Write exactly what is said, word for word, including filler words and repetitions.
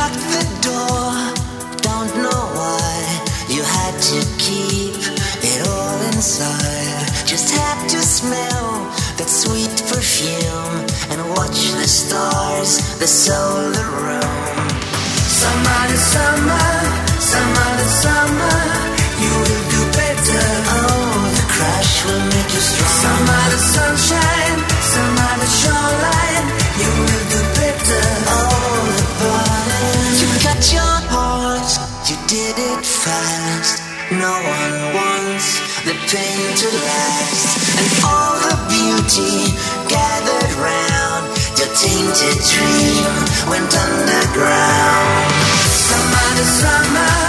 locked the door, don't know why. You had to keep it all inside. Just had to smell that sweet perfume and watch the stars, the solar room. Summer to summer, summer to summer, you will do better. Oh, the crash will make you strong. Summer to sunshine, summer to shoreline, you will do better. Oh, the burning. You got your heart, you did it fast. No one wants the pain to last. And all the beauty gathered round your tainted dream went underground. Summer to summer,